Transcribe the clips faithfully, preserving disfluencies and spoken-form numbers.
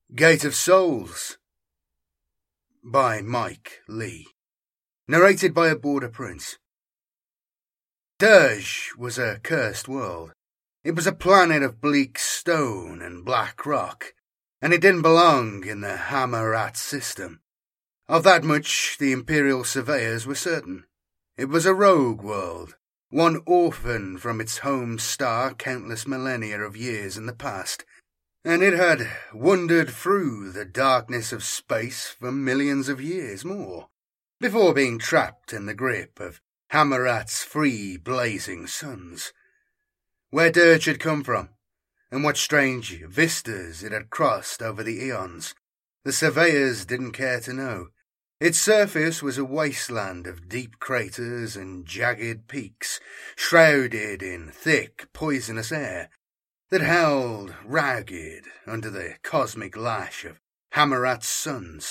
Gate of Souls by Mike Lee. Narrated by a Border Prince. Dirge was a cursed world. It was a planet of bleak stone and black rock, and it didn't belong in the Hammarat system. Of that much the Imperial surveyors were certain. It was a rogue world, one orphaned from its home star countless millennia of years in the past, and it had wandered through the darkness of space for millions of years more, before being trapped in the grip of Hammarat's three blazing suns. Where Dirge had come from, and what strange vistas it had crossed over the eons, the surveyors didn't care to know. Its surface was a wasteland of deep craters and jagged peaks, shrouded in thick, poisonous air, that howled ragged under the cosmic lash of Hammarat's suns.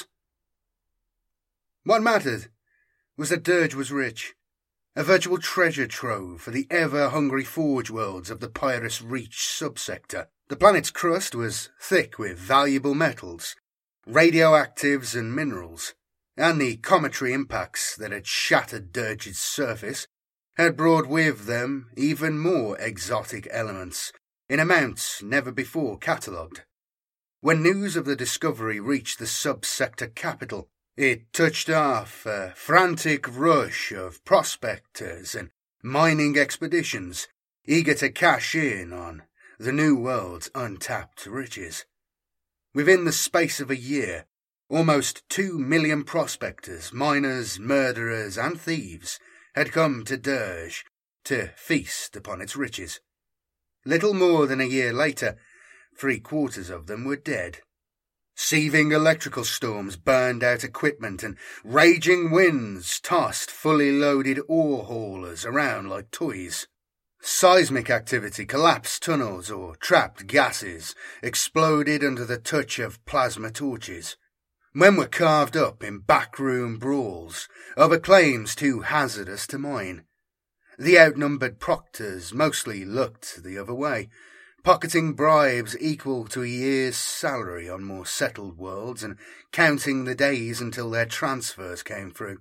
What mattered was that Dirge was rich, a virtual treasure trove for the ever-hungry forge worlds of the Pyrrhus Reach subsector. The planet's crust was thick with valuable metals, radioactives and minerals, and the cometary impacts that had shattered Dirge's surface had brought with them even more exotic elements, in amounts never before catalogued. When news of the discovery reached the subsector capital, it touched off a frantic rush of prospectors and mining expeditions eager to cash in on the new world's untapped riches. Within the space of a year, almost two million prospectors, miners, murderers, and thieves had come to Dirge to feast upon its riches. Little more than a year later, three quarters of them were dead. Seething electrical storms burned out equipment, and raging winds tossed fully loaded ore haulers around like toys. Seismic activity collapsed tunnels or trapped gases, exploded under the touch of plasma torches. Men were carved up in backroom brawls over claims too hazardous to mine. The outnumbered proctors mostly looked the other way, pocketing bribes equal to a year's salary on more settled worlds and counting the days until their transfers came through.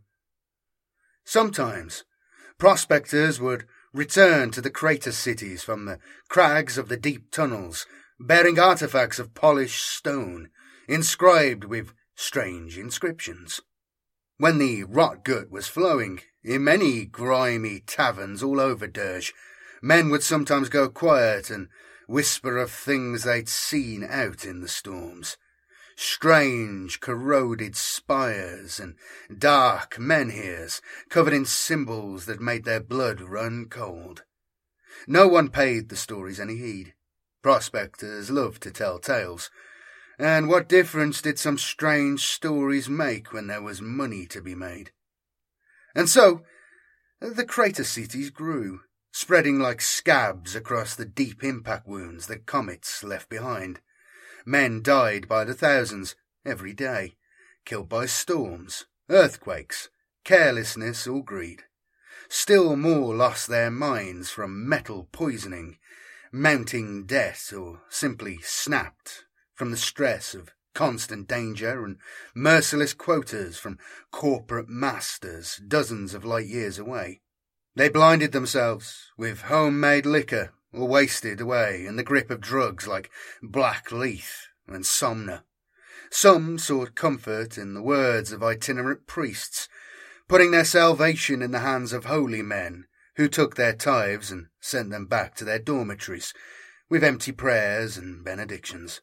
Sometimes, prospectors would return to the crater cities from the crags of the deep tunnels, bearing artifacts of polished stone, inscribed with strange inscriptions. When the rot gut was flowing, in many grimy taverns all over Dirge, men would sometimes go quiet and whisper of things they'd seen out in the storms. Strange, corroded spires and dark menhirs covered in symbols that made their blood run cold. No one paid the stories any heed. Prospectors loved to tell tales, and what difference did some strange stories make when there was money to be made? And so, the crater cities grew, spreading like scabs across the deep impact wounds that comets left behind. Men died by the thousands every day, killed by storms, earthquakes, carelessness or greed. Still more lost their minds from metal poisoning, mounting debt, or simply snapped from the stress of constant danger and merciless quotas from corporate masters dozens of light years away. They blinded themselves with homemade liquor or wasted away in the grip of drugs like black leaf and somna. Some sought comfort in the words of itinerant priests, putting their salvation in the hands of holy men who took their tithes and sent them back to their dormitories with empty prayers and benedictions.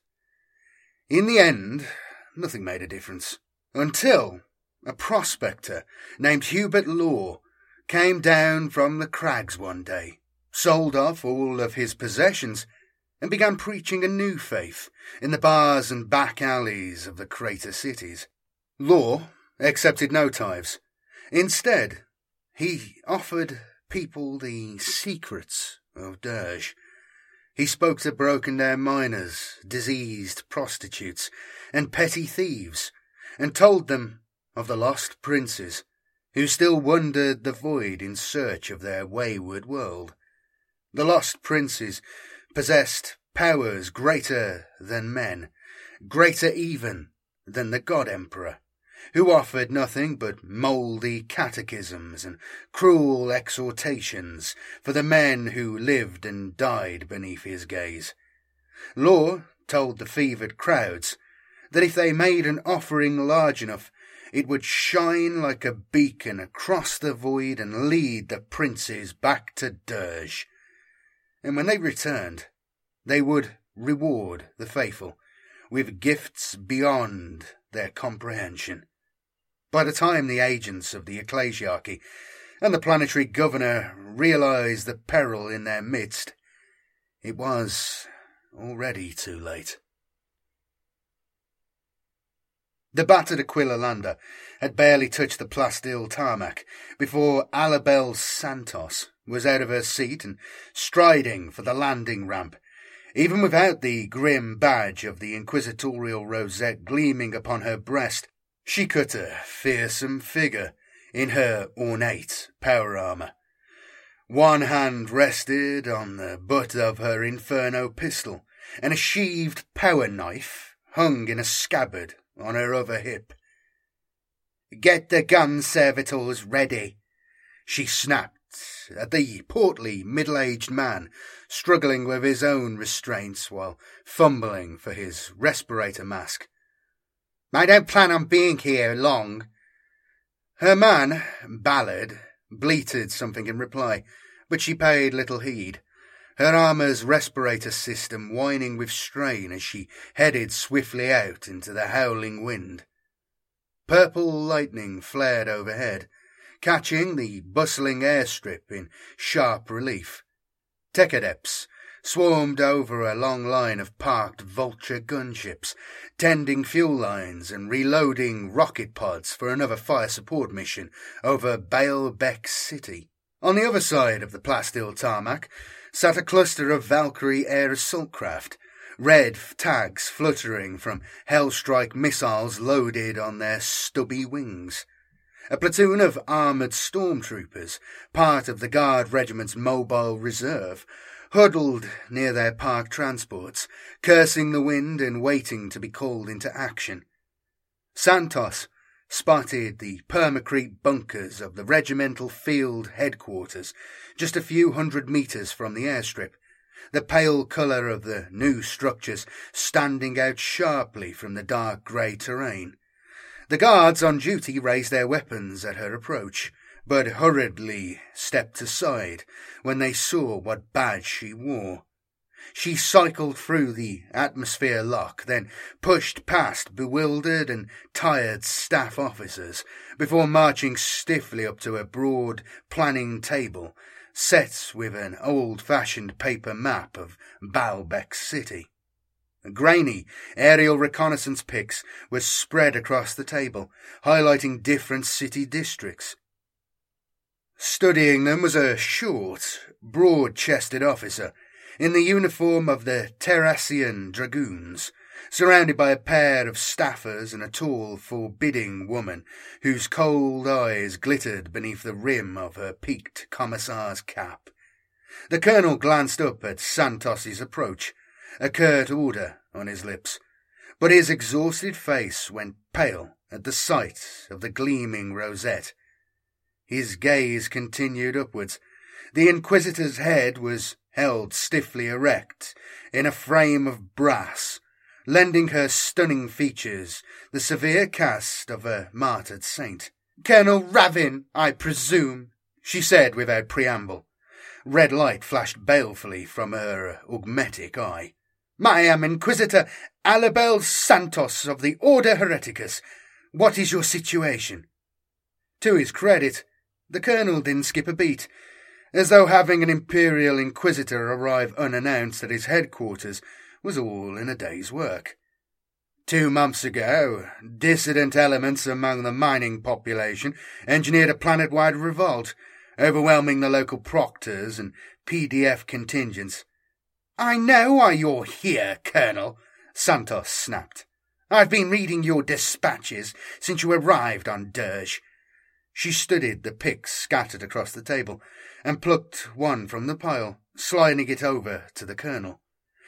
In the end, nothing made a difference, until a prospector named Hubert Law came down from the crags one day, sold off all of his possessions, and began preaching a new faith in the bars and back alleys of the crater cities. Law accepted no tithes. Instead, he offered people the secrets of Dirge. He spoke to broken-down miners, diseased prostitutes, and petty thieves, and told them of the lost princes who still wandered the void in search of their wayward world. The lost princes possessed powers greater than men, greater even than the God Emperor, who offered nothing but mouldy catechisms and cruel exhortations for the men who lived and died beneath his gaze. Law told the fevered crowds that if they made an offering large enough, it would shine like a beacon across the void and lead the princes back to Dirge. And when they returned, they would reward the faithful with gifts beyond their comprehension. By the time the agents of the ecclesiarchy and the planetary governor realized the peril in their midst, it was already too late. The battered Aquila lander had barely touched the Plasteel tarmac before Alabel Santos was out of her seat and striding for the landing ramp. Even without the grim badge of the inquisitorial rosette gleaming upon her breast, she cut a fearsome figure in her ornate power armour. One hand rested on the butt of her Inferno pistol, and a sheathed power knife hung in a scabbard on her other hip. "Get the gun servitors ready," she snapped at the portly middle-aged man struggling with his own restraints while fumbling for his respirator mask. "I don't plan on being here long." Her man, Ballard, bleated something in reply, but she paid little heed, her armour's respirator system whining with strain as she headed swiftly out into the howling wind. Purple lightning flared overhead, catching the bustling airstrip in sharp relief. Tech adepts swarmed over a long line of parked vulture gunships, tending fuel lines and reloading rocket pods for another fire support mission over Baalbek City. On the other side of the Plasteel tarmac sat a cluster of Valkyrie air assault craft, red tags fluttering from Hellstrike missiles loaded on their stubby wings. A platoon of armoured stormtroopers, part of the Guard Regiment's mobile reserve, huddled near their parked transports, cursing the wind and waiting to be called into action. Santos spotted the permacrete bunkers of the regimental field headquarters just a few hundred metres from the airstrip, the pale colour of the new structures standing out sharply from the dark grey terrain. The guards on duty raised their weapons at her approach, but hurriedly stepped aside when they saw what badge she wore. She cycled through the atmosphere lock, then pushed past bewildered and tired staff officers before marching stiffly up to a broad planning table set with an old-fashioned paper map of Baalbek City. Grainy aerial reconnaissance pics were spread across the table, highlighting different city districts. Studying them was a short, broad-chested officer in the uniform of the Terrassian Dragoons, surrounded by a pair of staffers and a tall, forbidding woman whose cold eyes glittered beneath the rim of her peaked commissar's cap. The colonel glanced up at Santos's approach, a curt order on his lips, but his exhausted face went pale at the sight of the gleaming rosette. His gaze continued upwards. The Inquisitor's head was held stiffly erect in a frame of brass, lending her stunning features the severe cast of a martyred saint. "Colonel Ravin, I presume," she said without preamble. Red light flashed balefully from her augmetic eye. "I am Inquisitor Alabel Santos of the Order Hereticus. What is your situation?" To his credit, the colonel didn't skip a beat, as though having an Imperial Inquisitor arrive unannounced at his headquarters was all in a day's work. Two months ago, dissident elements among the mining population engineered a planet-wide revolt, overwhelming the local proctors and P D F contingents. "I know why you're here, Colonel," Santos snapped. "I've been reading your dispatches since you arrived on Dirge." She studied the pics scattered across the table and plucked one from the pile, sliding it over to the colonel.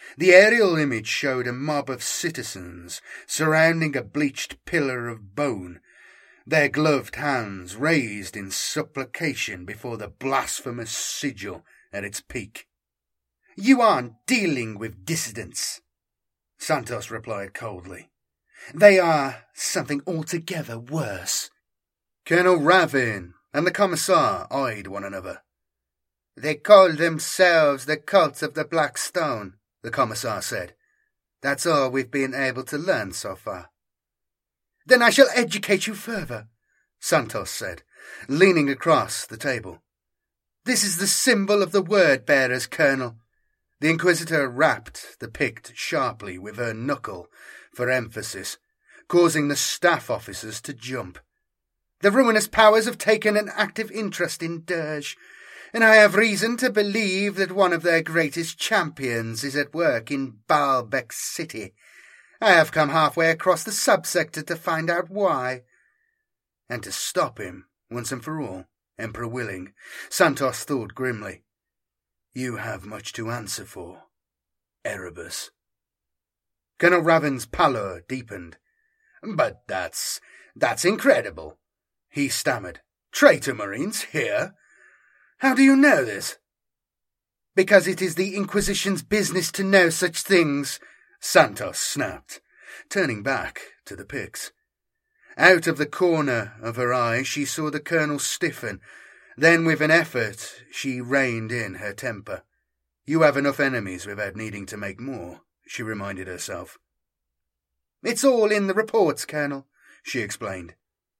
The aerial image showed a mob of citizens surrounding a bleached pillar of bone, their gloved hands raised in supplication before the blasphemous sigil at its peak. "You aren't dealing with dissidents," Santos replied coldly. "They are something altogether worse." Colonel Ravin and the Commissar eyed one another. "They call themselves the Cult of the Black Stone," the Commissar said. "That's all we've been able to learn so far." "Then I shall educate you further," Santos said, leaning across the table. "This is the symbol of the Word-Bearers, Colonel." The Inquisitor rapped the Pict sharply with her knuckle for emphasis, causing the staff officers to jump. "The ruinous powers have taken an active interest in Dirge, and I have reason to believe that one of their greatest champions is at work in Baalbek City. I have come halfway across the subsector to find out why." And to stop him, once and for all, Emperor willing, Santos thought grimly, "You have much to answer for, Erebus." Colonel Ravin's pallor deepened. "But that's... that's incredible," he stammered. "Traitor Marines here? How do you know this?" "Because it is the Inquisition's business to know such things," Santos snapped, turning back to the Picts. Out of the corner of her eye she saw the Colonel stiffen. Then, with an effort, she reined in her temper. "You have enough enemies without needing to make more," she reminded herself. "It's all in the reports, Colonel," she explained.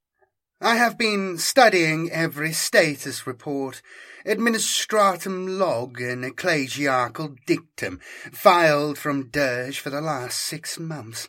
"I have been studying every status report, administratum log and ecclesiastical dictum filed from Dirge for the last six months.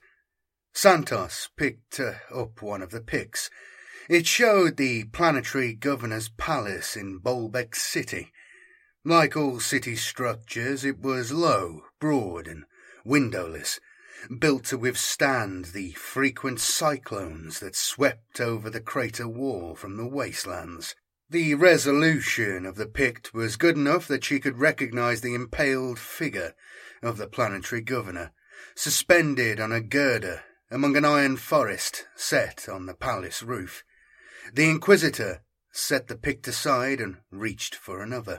Santos picked uh, up one of the pics. It showed the planetary governor's palace in Baalbek City. Like all city structures, it was low, broad, and windowless, built to withstand the frequent cyclones that swept over the crater wall from the wastelands. The resolution of the Pict was good enough that she could recognize the impaled figure of the planetary governor, suspended on a girder among an iron forest set on the palace roof. The Inquisitor set the Pict aside and reached for another.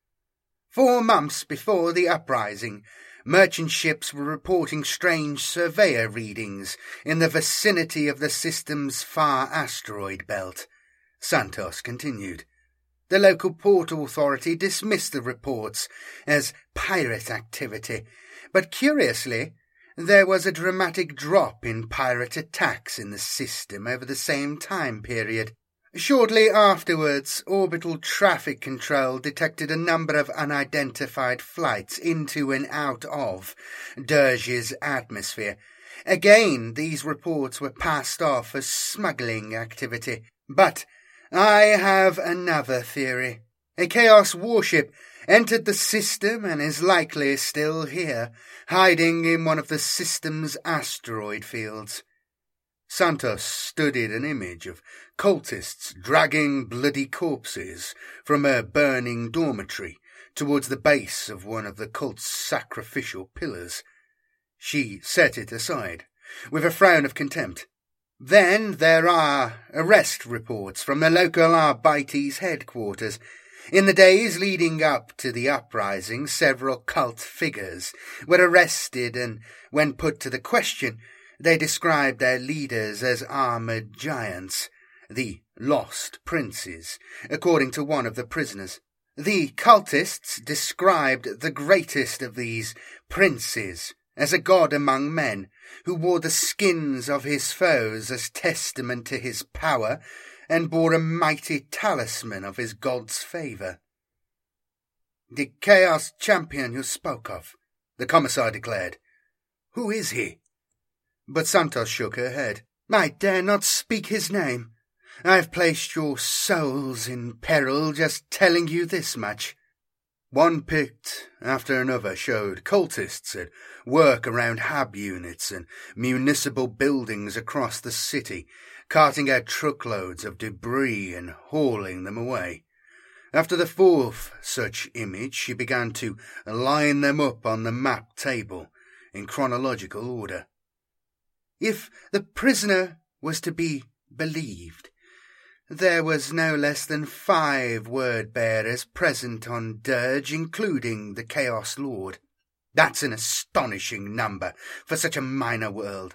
Four months before the uprising, merchant ships were reporting strange surveyor readings in the vicinity of the system's far asteroid belt, Santos continued. The local port authority dismissed the reports as pirate activity, but curiously, there was a dramatic drop in pirate attacks in the system over the same time period. Shortly afterwards, orbital traffic control detected a number of unidentified flights into and out of Dirge's atmosphere. Again, these reports were passed off as smuggling activity. But I have another theory. A Chaos warship entered the system and is likely still here, hiding in one of the system's asteroid fields. Santos studied an image of cultists dragging bloody corpses from a burning dormitory towards the base of one of the cult's sacrificial pillars. She set it aside, with a frown of contempt. Then there are arrest reports from the local Arbites headquarters. In the days leading up to the uprising, several cult figures were arrested, and when put to the question, they described their leaders as armoured giants, the Lost Princes, according to one of the prisoners. The cultists described the greatest of these princes as a god among men, who wore the skins of his foes as testament to his power, and bore a mighty talisman of his god's favour. "The Chaos champion you spoke of," the Commissar declared. "Who is he?" But Santos shook her head. "I dare not speak his name. I have placed your souls in peril just telling you this much." One Pict after another showed cultists at work around hab units and municipal buildings across the city, carting out truckloads of debris and hauling them away. After the fourth such image, she began to line them up on the map table in chronological order. If the prisoner was to be believed, there was no less than five word-bearers present on Dirge, including the Chaos Lord. That's an astonishing number for such a minor world.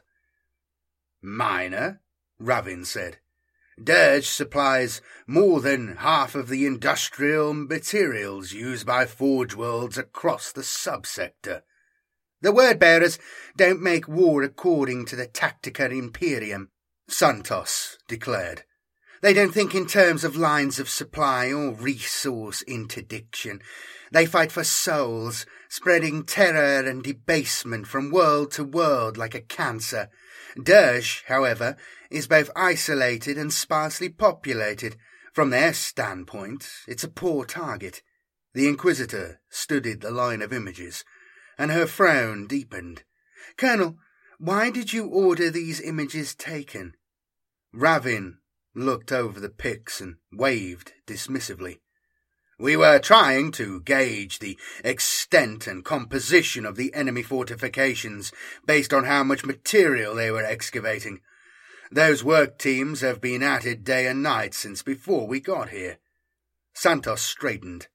Minor? Ravin said. Dirge supplies more than half of the industrial materials used by Forge Worlds across the subsector. The word-bearers don't make war according to the Tactica Imperium, Santos declared. They don't think in terms of lines of supply or resource interdiction. They fight for souls, spreading terror and debasement from world to world like a cancer. Dirge, however, is both isolated and sparsely populated. From their standpoint, it's a poor target. The Inquisitor studied the line of images, and her frown deepened. Colonel, why did you order these images taken? Ravin looked over the pics and waved dismissively. We were trying to gauge the extent and composition of the enemy fortifications based on how much material they were excavating. Those work teams have been at it day and night since before we got here. Santos straightened.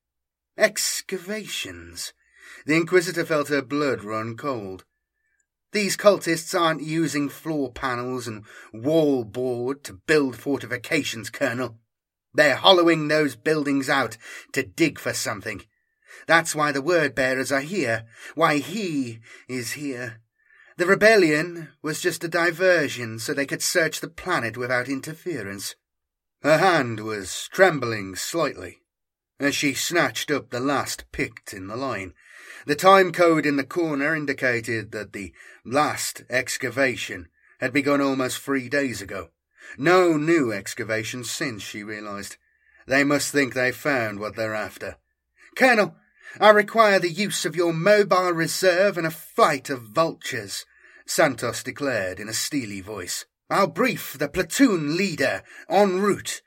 Excavations. The Inquisitor felt her blood run cold. These cultists aren't using floor panels and wall board to build fortifications, Colonel. They're hollowing those buildings out to dig for something. That's why the word-bearers are here, why he is here. The rebellion was just a diversion so they could search the planet without interference. Her hand was trembling slightly as she snatched up the last picked in the line. The time code in the corner indicated that the last excavation had begun almost three days ago. No new excavations since, she realized. They must think they found what they're after. Colonel, I require the use of your mobile reserve and a flight of vultures, Santos declared in a steely voice. I'll brief the platoon leader en route.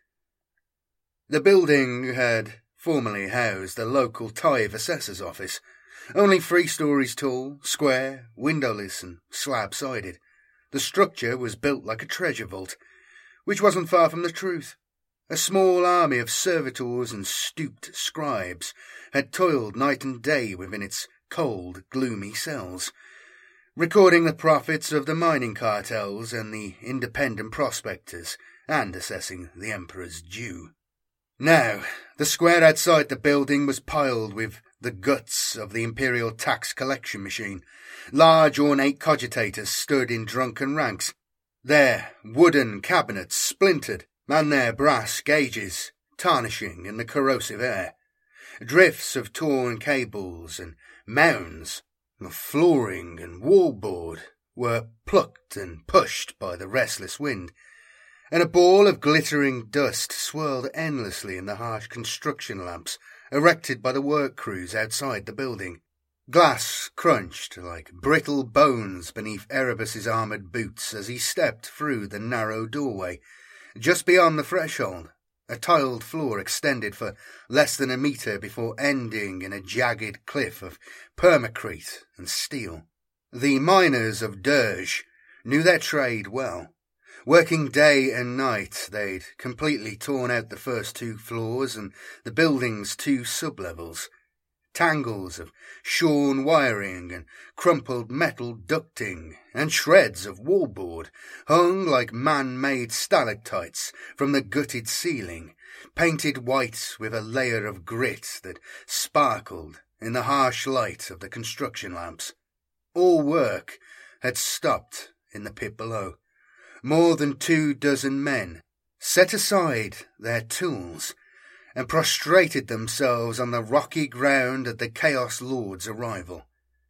The building had formerly housed the local Tive assessor's office. Only three stories tall, square, windowless and slab-sided. The structure was built like a treasure vault, which wasn't far from the truth. A small army of servitors and stooped scribes had toiled night and day within its cold, gloomy cells, recording the profits of the mining cartels and the independent prospectors, and assessing the Emperor's due. Now, the square outside the building was piled with the guts of the Imperial tax collection machine. Large ornate cogitators stood in drunken ranks, their wooden cabinets splintered, and their brass gauges tarnishing in the corrosive air. Drifts of torn cables and mounds of flooring and wallboard were plucked and pushed by the restless wind, and a ball of glittering dust swirled endlessly in the harsh construction lamps erected by the work crews outside the building. Glass crunched like brittle bones beneath Erebus's armoured boots as he stepped through the narrow doorway. Just beyond the threshold, a tiled floor extended for less than a metre before ending in a jagged cliff of permacrete and steel. The miners of Dirge knew their trade well. Working day and night, they'd completely torn out the first two floors and the building's two sublevels. Tangles of shorn wiring and crumpled metal ducting and shreds of wallboard hung like man-made stalactites from the gutted ceiling, painted white with a layer of grit that sparkled in the harsh light of the construction lamps. All work had stopped in the pit below. More than two dozen men set aside their tools and prostrated themselves on the rocky ground at the Chaos Lord's arrival.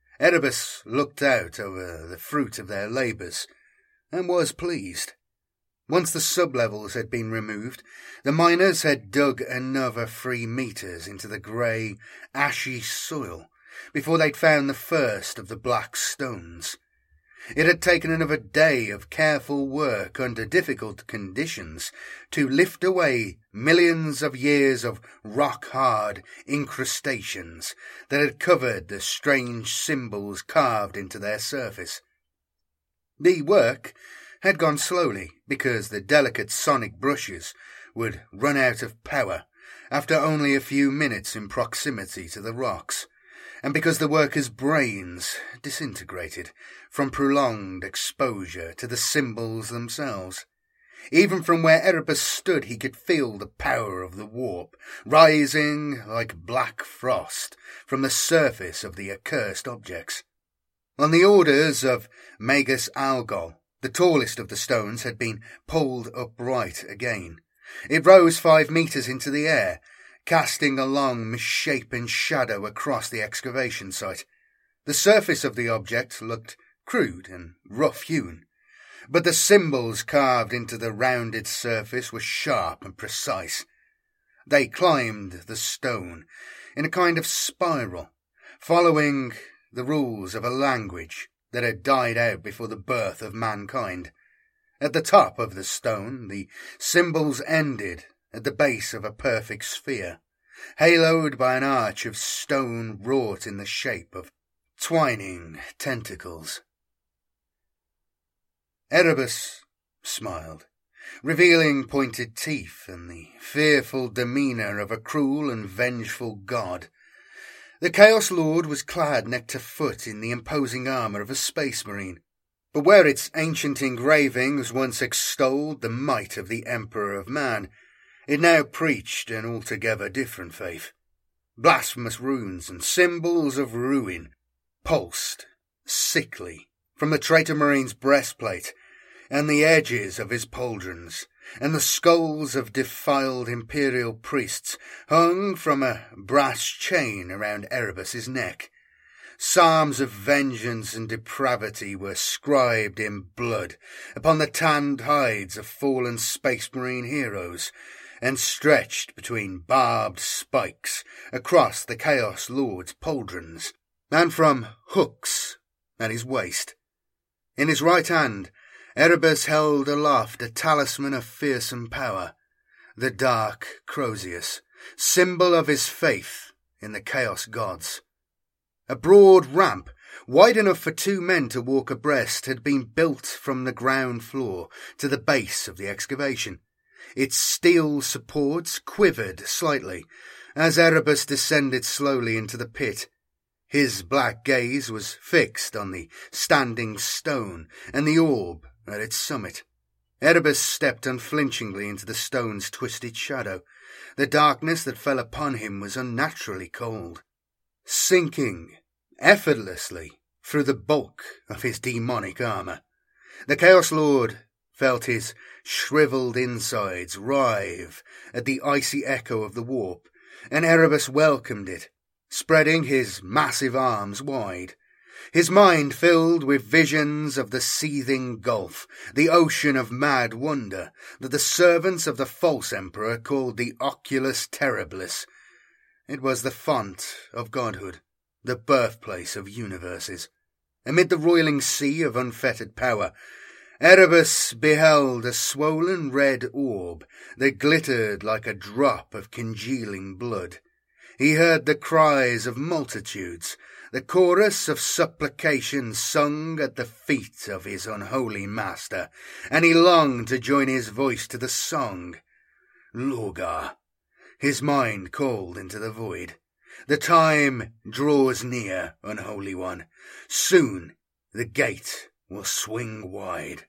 Erebus looked out over the fruit of their labours, and was pleased. Once the sublevels had been removed, the miners had dug another three metres into the grey, ashy soil before they'd found the first of the black stones. It had taken another day of careful work under difficult conditions to lift away millions of years of rock-hard incrustations that had covered the strange symbols carved into their surface. The work had gone slowly because the delicate sonic brushes would run out of power after only a few minutes in proximity to the rocks, and because the workers' brains disintegrated from prolonged exposure to the symbols themselves. Even from where Erebus stood he could feel the power of the warp rising like black frost from the surface of the accursed objects. On the orders of Magus Algol, the tallest of the stones had been pulled upright again. It rose five metres into the air, casting a long, misshapen shadow across the excavation site. The surface of the object looked crude and rough-hewn, but the symbols carved into the rounded surface were sharp and precise. They climbed the stone in a kind of spiral, following the rules of a language that had died out before the birth of mankind. At the top of the stone, the symbols ended at the base of a perfect sphere, haloed by an arch of stone wrought in the shape of twining tentacles. Erebus smiled, revealing pointed teeth and the fearful demeanour of a cruel and vengeful god. The Chaos Lord was clad neck to foot in the imposing armour of a space marine, but where its ancient engravings once extolled the might of the Emperor of Man, it now preached an altogether different faith. Blasphemous runes and symbols of ruin pulsed, sickly, from the traitor marine's breastplate and the edges of his pauldrons, and the skulls of defiled imperial priests hung from a brass chain around Erebus's neck. Psalms of vengeance and depravity were scribed in blood upon the tanned hides of fallen space marine heroes, and stretched between barbed spikes across the Chaos Lord's pauldrons, and from hooks at his waist. In his right hand, Erebus held aloft a talisman of fearsome power, the Dark Crozius, symbol of his faith in the Chaos Gods. A broad ramp, wide enough for two men to walk abreast, had been built from the ground floor to the base of the excavation. Its steel supports quivered slightly as Erebus descended slowly into the pit. His black gaze was fixed on the standing stone and the orb at its summit. Erebus stepped unflinchingly into the stone's twisted shadow. The darkness that fell upon him was unnaturally cold, sinking effortlessly through the bulk of his demonic armour. The Chaos Lord felt his shriveled insides writhe at the icy echo of the warp, and Erebus welcomed it, spreading his massive arms wide. His mind filled with visions of the seething gulf, the ocean of mad wonder that the servants of the false emperor called the Oculus Terribilis. It was the font of godhood, the birthplace of universes. Amid the roiling sea of unfettered power, Erebus beheld a swollen red orb that glittered like a drop of congealing blood. He heard the cries of multitudes, the chorus of supplication sung at the feet of his unholy master, and he longed to join his voice to the song. Lorgar. His mind called into the void. The time draws near, unholy one. Soon the gate will swing wide.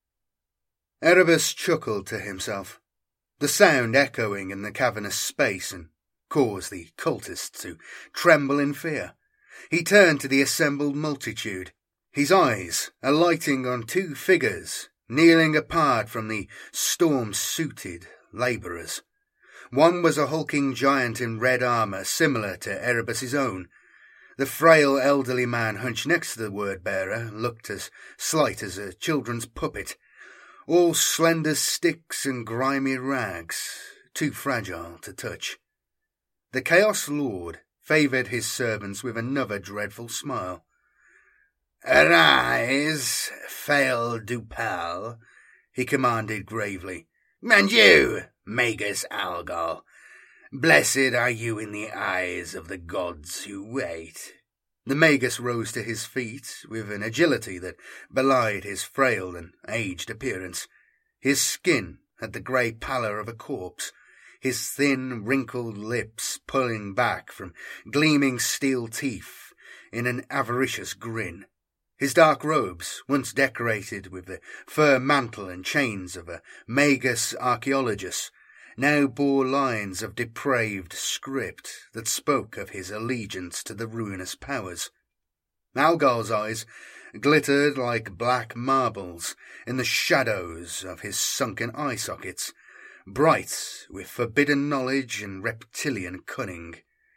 Erebus chuckled to himself, the sound echoing in the cavernous space, and caused the cultists to tremble in fear. He turned to the assembled multitude, his eyes alighting on two figures kneeling apart from the storm-suited labourers. One was a hulking giant in red armour similar to Erebus's own. The frail elderly man hunched next to the word-bearer looked as slight as a children's puppet, all slender sticks and grimy rags, too fragile to touch. The Chaos Lord favoured his servants with another dreadful smile. "Arise, Fail Dupal," he commanded gravely. "And you, Magus Algol, blessed are you in the eyes of the gods who wait." The Magus rose to his feet with an agility that belied his frail and aged appearance. His skin had the grey pallor of a corpse, his thin, wrinkled lips pulling back from gleaming steel teeth in an avaricious grin. His dark robes, once decorated with the fur mantle and chains of a Magus archaeologist, now bore lines of depraved script that spoke of his allegiance to the ruinous powers. Algol's eyes glittered like black marbles in the shadows of his sunken eye sockets, bright with forbidden knowledge and reptilian cunning.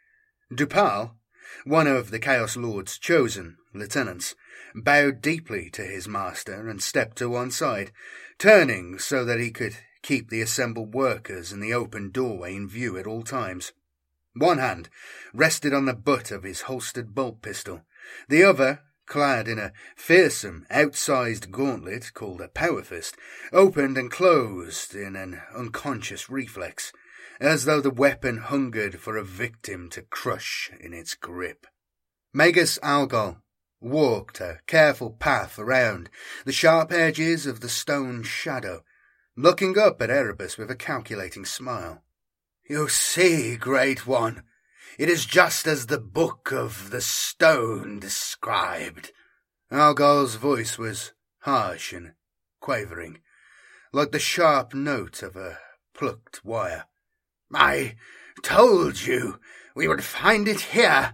Dupal, one of the Chaos Lord's chosen lieutenants, bowed deeply to his master and stepped to one side, turning so that he could keep the assembled workers in the open doorway in view at all times. One hand rested on the butt of his holstered bolt pistol, the other, clad in a fearsome, outsized gauntlet called a power fist, opened and closed in an unconscious reflex, as though the weapon hungered for a victim to crush in its grip. Magus Algol walked a careful path around the sharp edges of the stone shadow, looking up at Erebus with a calculating smile. "You see, Great One, it is just as the Book of the Stone described." Algol's voice was harsh and quavering, like the sharp note of a plucked wire. "I told you we would find it here."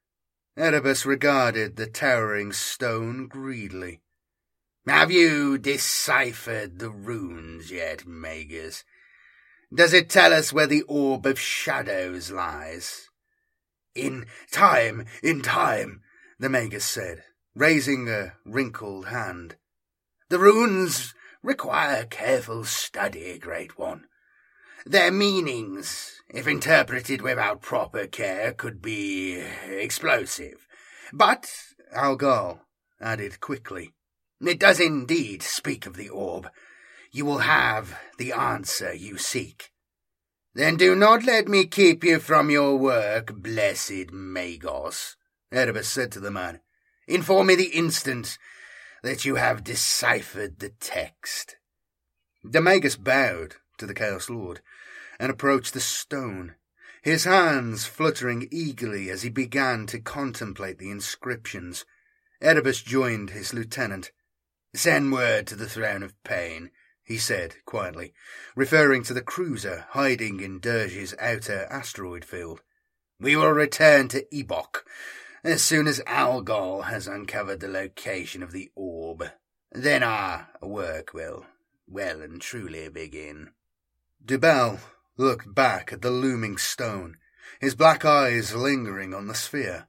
Erebus regarded the towering stone greedily. "Have you deciphered the runes yet, Magus? Does it tell us where the Orb of Shadows lies?" "In time, in time," the Magus said, raising a wrinkled hand. "The runes require careful study, Great One. Their meanings, if interpreted without proper care, could be explosive. But," Algol added quickly, "it does indeed speak of the orb. You will have the answer you seek." "Then do not let me keep you from your work, blessed Magos," Erebus said to the man. "Inform me the instant that you have deciphered the text." The Magus bowed to the Chaos Lord and approached the stone, his hands fluttering eagerly as he began to contemplate the inscriptions. Erebus joined his lieutenant. "Send word to the Throne of Pain," he said quietly, referring to the cruiser hiding in Dirge's outer asteroid field. "We will return to Ebok as soon as Algol has uncovered the location of the orb. Then our work will well and truly begin." Dupal looked back at the looming stone, his black eyes lingering on the sphere.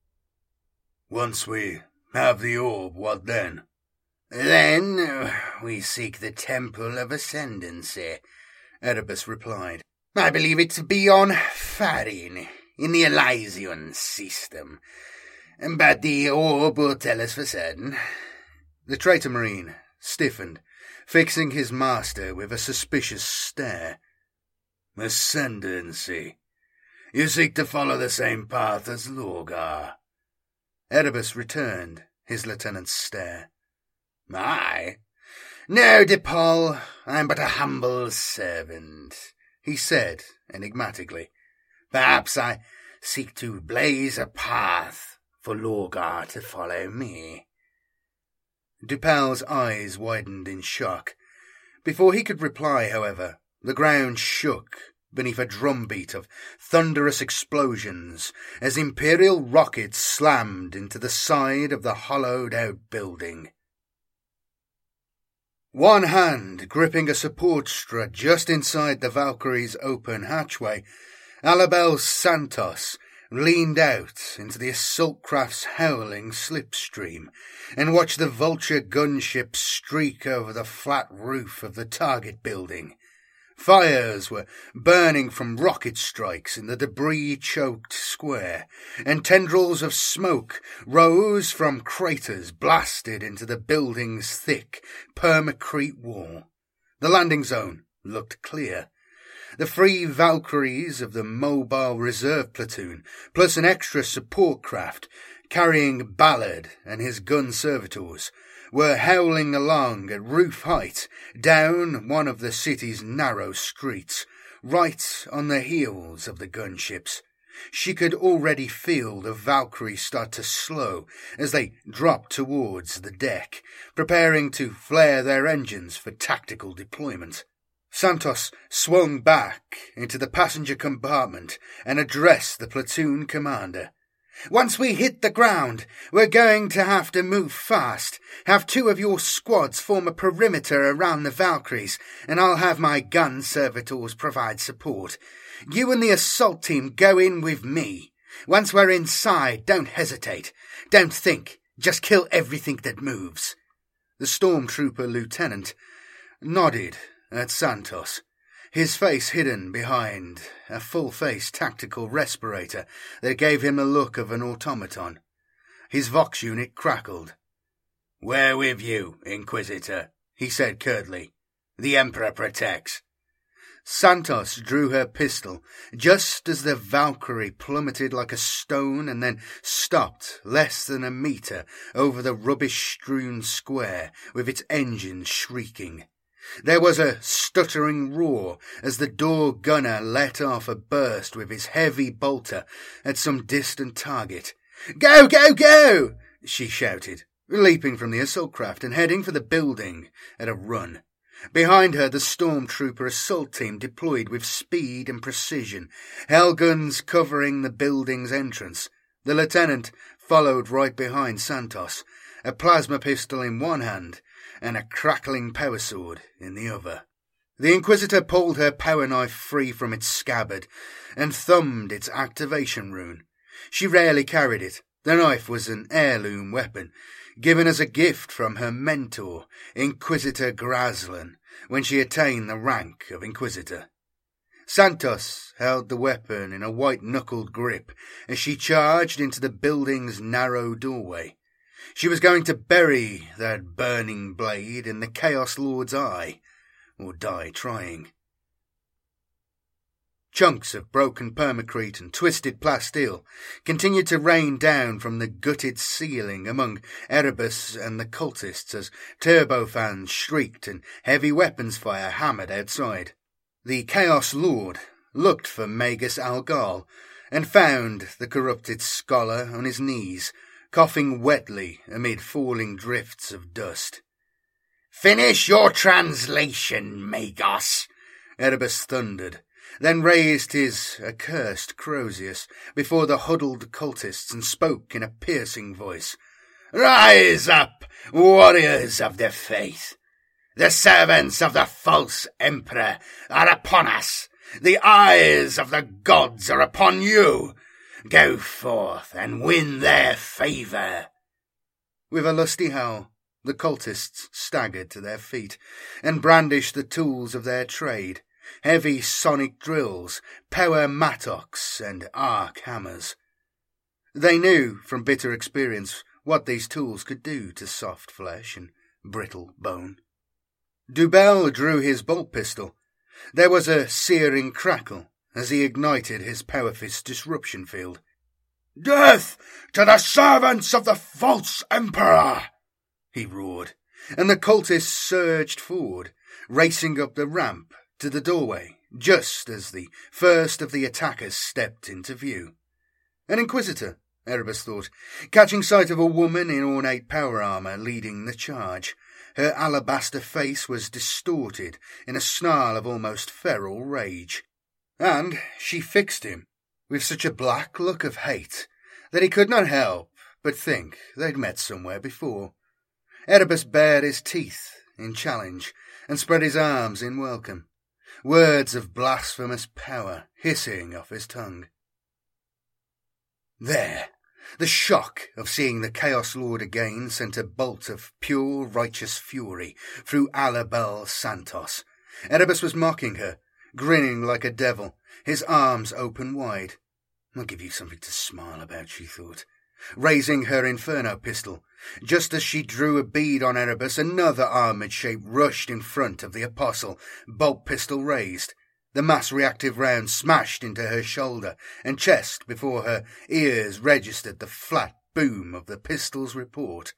"Once we have the orb, what then?" "Then we seek the Temple of Ascendancy," Erebus replied. "I believe it to be on Farin, in the Elysian system. But the orb will tell us for certain." The traitor marine stiffened, fixing his master with a suspicious stare. "Ascendancy. You seek to follow the same path as Lorgar." Erebus returned his lieutenant's stare. "I? No, Dupal, I am but a humble servant," he said enigmatically. "Perhaps I seek to blaze a path for Lorgar to follow me." Dupal's eyes widened in shock. Before he could reply, however, the ground shook beneath a drumbeat of thunderous explosions as Imperial rockets slammed into the side of the hollowed-out building. One hand gripping a support strut just inside the Valkyrie's open hatchway, Alabel Santos leaned out into the assault craft's howling slipstream and watched the vulture gunship streak over the flat roof of the target building. Fires were burning from rocket strikes in the debris-choked square, and tendrils of smoke rose from craters blasted into the building's thick permacrete wall. The landing zone looked clear. The three Valkyries of the Mobile Reserve Platoon, plus an extra support craft carrying Ballard and his gun servitors, were howling along at roof height down one of the city's narrow streets, right on the heels of the gunships. She could already feel the Valkyries start to slow as they dropped towards the deck, preparing to flare their engines for tactical deployment. Santos swung back into the passenger compartment and addressed the platoon commander. "Once we hit the ground, we're going to have to move fast. Have two of your squads form a perimeter around the Valkyries, and I'll have my gun servitors provide support. You and the assault team go in with me. Once we're inside, don't hesitate. Don't think. Just kill everything that moves." The stormtrooper lieutenant nodded at Santos, his face hidden behind a full-face tactical respirator that gave him the look of an automaton. His Vox unit crackled. "We're with you, Inquisitor," he said curtly. "The Emperor protects." Santos drew her pistol just as the Valkyrie plummeted like a stone and then stopped less than a metre over the rubbish-strewn square with its engines shrieking. There was a stuttering roar as the door gunner let off a burst with his heavy bolter at some distant target. "Go, go, go!" she shouted, leaping from the assault craft and heading for the building at a run. Behind her, the stormtrooper assault team deployed with speed and precision, hellguns covering the building's entrance. The lieutenant followed right behind Santos, a plasma pistol in one hand and a crackling power sword in the other. The Inquisitor pulled her power knife free from its scabbard and thumbed its activation rune. She rarely carried it. The knife was an heirloom weapon, given as a gift from her mentor, Inquisitor Grazlan, when she attained the rank of Inquisitor. Santos held the weapon in a white-knuckled grip as she charged into the building's narrow doorway. She was going to bury that burning blade in the Chaos Lord's eye, or die trying. Chunks of broken permacrete and twisted plasteel continued to rain down from the gutted ceiling among Erebus and the cultists as turbofans shrieked and heavy weapons fire hammered outside. The Chaos Lord looked for Magus Algal and found the corrupted scholar on his knees, coughing wetly amid falling drifts of dust. "Finish your translation, Magos," Erebus thundered, then raised his accursed Crozius before the huddled cultists and spoke in a piercing voice. "Rise up, warriors of the faith. The servants of the false emperor are upon us. The eyes of the gods are upon you. Go forth and win their favour." With a lusty howl, the cultists staggered to their feet and brandished the tools of their trade, heavy sonic drills, power mattocks, and arc hammers. They knew from bitter experience what these tools could do to soft flesh and brittle bone. Dubel drew his bolt pistol. There was a searing crackle as he ignited his power fist disruption field. "Death to the servants of the false emperor!" he roared, and the cultists surged forward, racing up the ramp to the doorway, just as the first of the attackers stepped into view. An Inquisitor, Erebus thought, catching sight of a woman in ornate power armour leading the charge. Her alabaster face was distorted in a snarl of almost feral rage. And she fixed him with such a black look of hate that he could not help but think they'd met somewhere before. Erebus bared his teeth in challenge and spread his arms in welcome, words of blasphemous power hissing off his tongue. There, the shock of seeing the Chaos Lord again sent a bolt of pure righteous fury through Alabel Santos. Erebus was mocking her, grinning like a devil, his arms open wide. I'll give you something to smile about, she thought, raising her Inferno pistol. Just as she drew a bead on Erebus, another armoured shape rushed in front of the Apostle, bolt pistol raised. The mass-reactive round smashed into her shoulder and chest before her ears registered the flat boom of the pistol's report.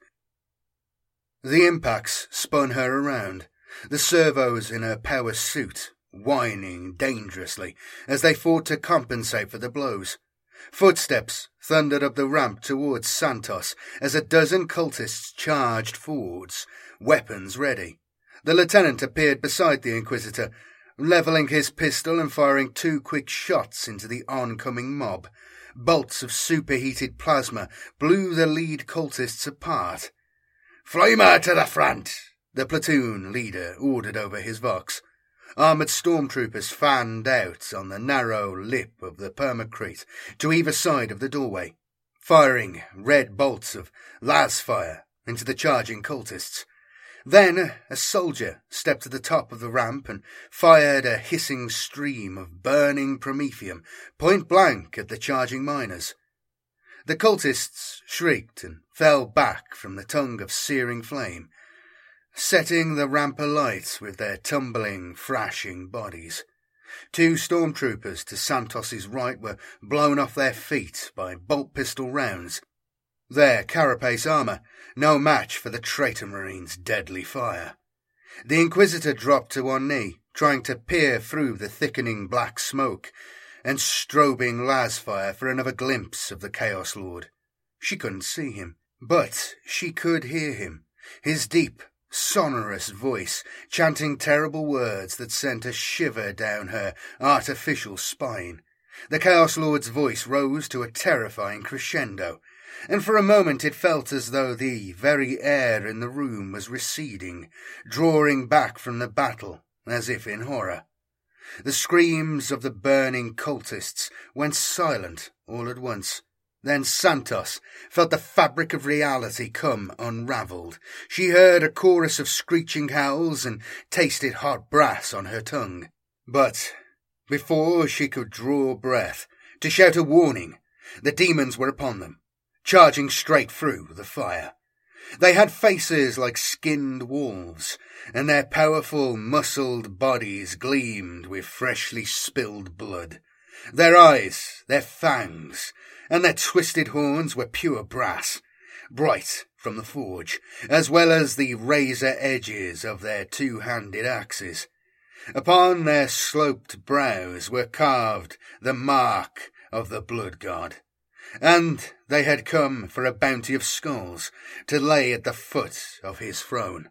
The impacts spun her around, the servos in her power suit whining dangerously as they fought to compensate for the blows. Footsteps thundered up the ramp towards Santos as a dozen cultists charged forwards, weapons ready. The lieutenant appeared beside the Inquisitor, levelling his pistol and firing two quick shots into the oncoming mob. Bolts of superheated plasma blew the lead cultists apart. "Flamer to the front!" the platoon leader ordered over his vox. Armoured stormtroopers fanned out on the narrow lip of the permacrete to either side of the doorway, firing red bolts of lasfire into the charging cultists. Then a soldier stepped to the top of the ramp and fired a hissing stream of burning promethium point-blank at the charging miners. The cultists shrieked and fell back from the tongue of searing flame, setting the ramp alight with their tumbling, thrashing bodies. Two stormtroopers to Santos's right were blown off their feet by bolt pistol rounds, their carapace armour no match for the traitor marine's deadly fire. The Inquisitor dropped to one knee, trying to peer through the thickening black smoke and strobing lasfire for another glimpse of the Chaos Lord. She couldn't see him, but she could hear him, his deep, sonorous voice chanting terrible words that sent a shiver down her artificial spine. The Chaos Lord's voice rose to a terrifying crescendo, and for a moment it felt as though the very air in the room was receding, drawing back from the battle, as if in horror. The screams of the burning cultists went silent all at once. Then Santos felt the fabric of reality come unravelled. She heard a chorus of screeching howls and tasted hot brass on her tongue. But before she could draw breath to shout a warning, the demons were upon them, charging straight through the fire. They had faces like skinned wolves, and their powerful, muscled bodies gleamed with freshly spilled blood. Their eyes, their fangs, and their twisted horns were pure brass, bright from the forge, as well as the razor edges of their two-handed axes. Upon their sloped brows were carved the mark of the blood god, and they had come for a bounty of skulls to lay at the foot of his throne.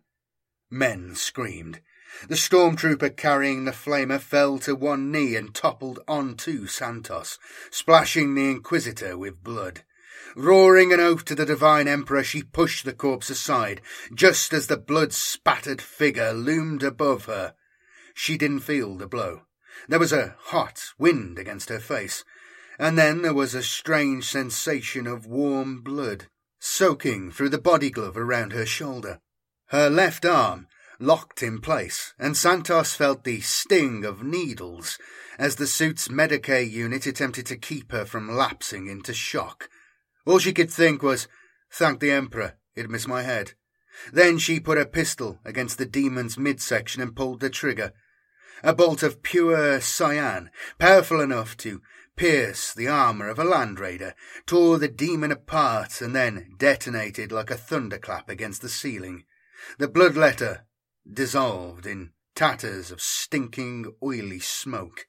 Men screamed. The stormtrooper carrying the flamer fell to one knee and toppled onto Santos, splashing the Inquisitor with blood. Roaring an oath to the Divine Emperor, she pushed the corpse aside, just as the blood-spattered figure loomed above her. She didn't feel the blow. There was a hot wind against her face, and then there was a strange sensation of warm blood soaking through the body glove around her shoulder. Her left arm locked in place, and Santos felt the sting of needles as the suit's Medicae unit attempted to keep her from lapsing into shock. All she could think was, "Thank the Emperor, it missed my head." Then she put her pistol against the demon's midsection and pulled the trigger. A bolt of pure cyan, powerful enough to pierce the armour of a land raider, tore the demon apart and then detonated like a thunderclap against the ceiling. The bloodletter dissolved in tatters of stinking, oily smoke.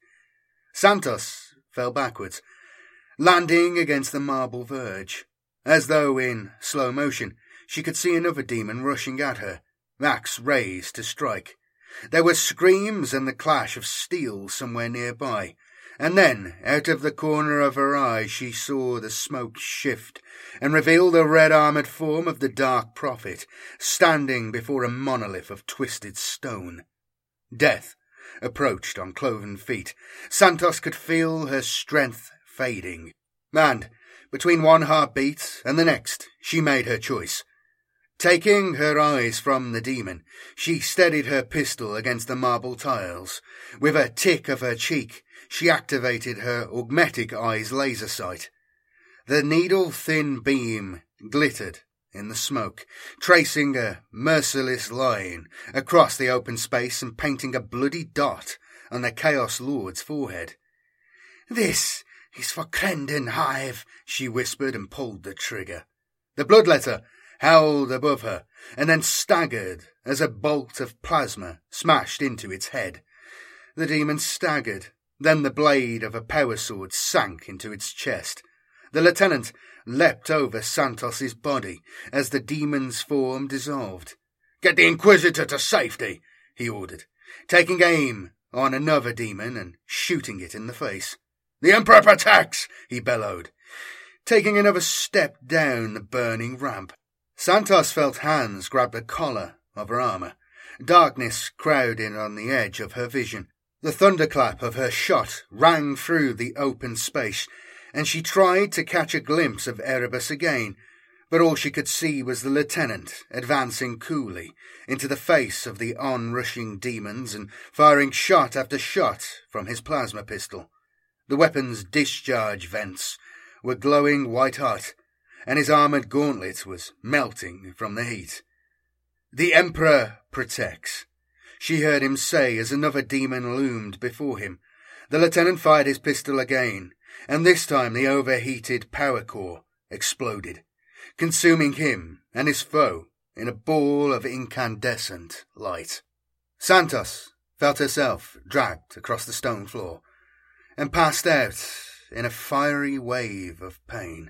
Santos fell backwards, landing against the marble verge. As though in slow motion, she could see another demon rushing at her, axe raised to strike. There were screams and the clash of steel somewhere nearby, and then, out of the corner of her eye, she saw the smoke shift and reveal the red-armoured form of the Dark Prophet, standing before a monolith of twisted stone. Death approached on cloven feet. Santos could feel her strength fading, and between one heartbeat and the next, she made her choice. Taking her eyes from the demon, she steadied her pistol against the marble tiles. With a tick of her cheek, she activated her augmetic eye's laser sight. The needle-thin beam glittered in the smoke, tracing a merciless line across the open space and painting a bloody dot on the Chaos Lord's forehead. "This is for Crendon Hive," she whispered and pulled the trigger. The bloodletter howled above her, and then staggered as a bolt of plasma smashed into its head. The demon staggered, then the blade of a power sword sank into its chest. The lieutenant leapt over Santos's body as the demon's form dissolved. "Get the Inquisitor to safety," he ordered, taking aim on another demon and shooting it in the face. "The Emperor protects," he bellowed, taking another step down the burning ramp. Santos felt hands grab the collar of her armour. Darkness crowded on the edge of her vision. The thunderclap of her shot rang through the open space, and she tried to catch a glimpse of Erebus again, but all she could see was the lieutenant advancing coolly into the face of the on-rushing demons and firing shot after shot from his plasma pistol. The weapon's discharge vents were glowing white-hot, and his armoured gauntlet was melting from the heat. "The Emperor protects," she heard him say as another demon loomed before him. The lieutenant fired his pistol again, and this time the overheated power core exploded, consuming him and his foe in a ball of incandescent light. Santos felt herself dragged across the stone floor and passed out in a fiery wave of pain.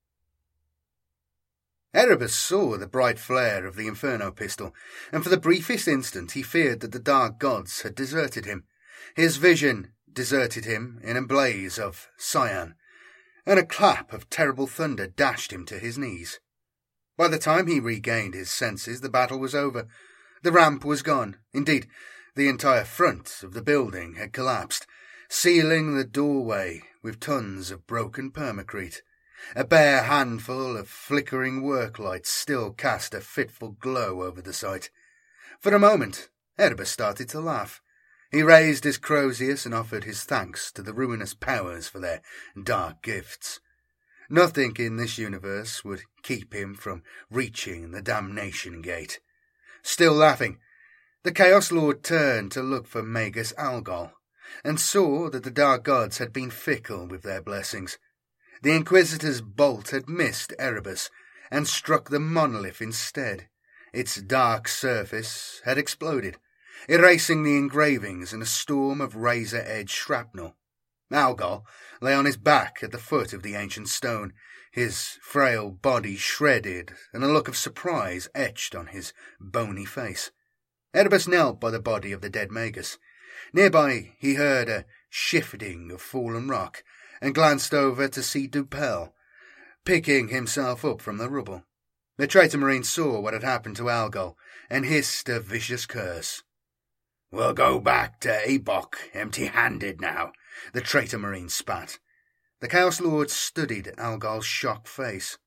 Erebus saw the bright flare of the Inferno pistol, and for the briefest instant he feared that the dark gods had deserted him. His vision deserted him in a blaze of cyan, and a clap of terrible thunder dashed him to his knees. By the time he regained his senses, the battle was over. The ramp was gone. Indeed, the entire front of the building had collapsed, sealing the doorway with tons of broken permacrete. A bare handful of flickering work lights still cast a fitful glow over the site. For a moment, Erebus started to laugh. He raised his Crozius and offered his thanks to the ruinous powers for their dark gifts. Nothing in this universe would keep him from reaching the damnation gate. Still laughing, the Chaos Lord turned to look for Magus Algol, and saw that the dark gods had been fickle with their blessings. The Inquisitor's bolt had missed Erebus and struck the monolith instead. Its dark surface had exploded, erasing the engravings in a storm of razor-edged shrapnel. Algol lay on his back at the foot of the ancient stone, his frail body shredded and a look of surprise etched on his bony face. Erebus knelt by the body of the dead Magus. Nearby he heard a shifting of fallen rock, and glanced over to see Dupel, picking himself up from the rubble. The traitor marine saw what had happened to Algol, and hissed a vicious curse. "We'll go back to Epoch empty-handed now," the traitor marine spat. The Chaos Lord studied Algol's shocked face.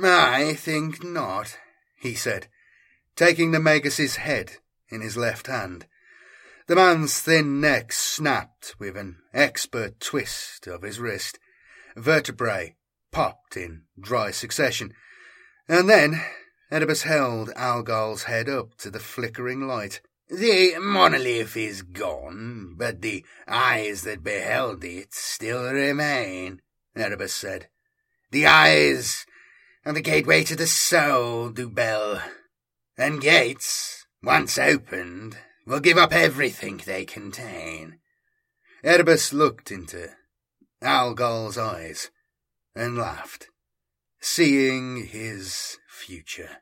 "I think not," he said, taking the Magus's head in his left hand. The man's thin neck snapped with an expert twist of his wrist. Vertebrae popped in dry succession, and then Erebus held Algol's head up to the flickering light. "The monolith is gone, but the eyes that beheld it still remain," Erebus said. "The eyes are the gateway to the soul, Dubel. And gates, once opened, will give up everything they contain." Erebus looked into Algol's eyes and laughed, seeing his future.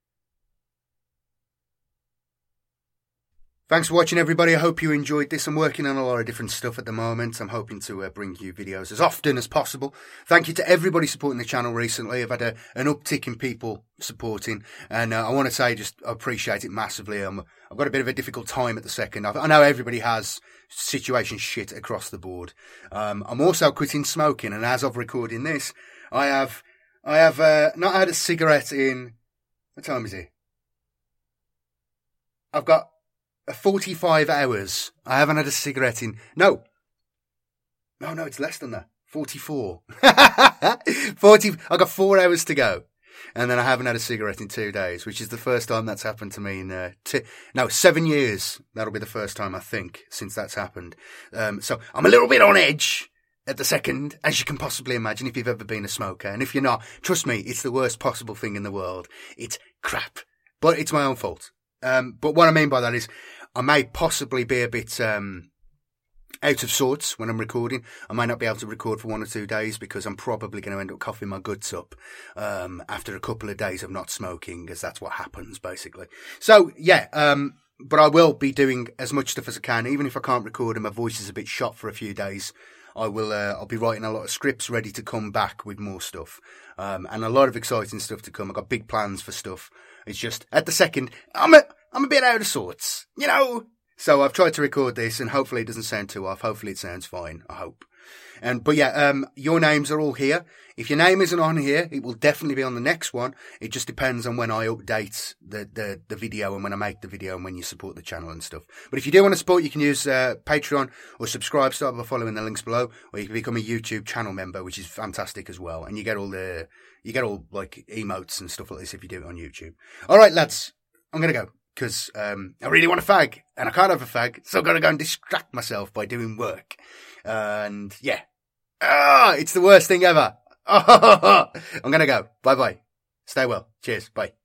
Thanks for watching, everybody. I hope you enjoyed this. I'm working on a lot of different stuff at the moment. I'm hoping to uh, bring you videos as often as possible. Thank you to everybody supporting the channel recently. I've had a, an uptick in people supporting, and uh, I want to say just I appreciate it massively. Um, I've got a bit of a difficult time at the second. I've, I know everybody has situation shit across the board. Um, I'm also quitting smoking, and as of recording this, I have I have uh, not had a cigarette in, what time is it? I've got forty-five hours. I haven't had a cigarette in, no. No, no, it's less than that. forty-four. forty, I've got four hours to go. And then I haven't had a cigarette in two days, which is the first time that's happened to me in, uh, t- no, seven years. That'll be the first time, I think, since that's happened. Um, so I'm a little bit on edge at the second, as you can possibly imagine if you've ever been a smoker. And if you're not, trust me, it's the worst possible thing in the world. It's crap. But it's my own fault. Um, but what I mean by that is I may possibly be a bit, um, out of sorts when I'm recording. I might not be able to record for one or two days because I'm probably going to end up coughing my guts up um, after a couple of days of not smoking, because that's what happens, basically. So, yeah, um, but I will be doing as much stuff as I can. Even if I can't record and my voice is a bit shot for a few days, I will, uh, I'll be writing a lot of scripts ready to come back with more stuff. Um, and a lot of exciting stuff to come. I've got big plans for stuff. It's just, at the second, I'm a, I'm a bit out of sorts, you know? So I've tried to record this, and hopefully it doesn't sound too off. Hopefully it sounds fine, I hope. And but yeah, um, your names are all here. If your name isn't on here, it will definitely be on the next one. It just depends on when I update the, the, the video and when I make the video and when you support the channel and stuff. But if you do want to support, you can use uh, Patreon or subscribe, start by following the links below, or you can become a YouTube channel member, which is fantastic as well. And you get all the, you get all like emotes and stuff like this if you do it on YouTube. All right, lads, I'm going to go. Because um, I really want a fag, and I can't have a fag, so I've got to go and distract myself by doing work. And yeah, ah, it's the worst thing ever. I'm going to go. Bye-bye. Stay well. Cheers. Bye.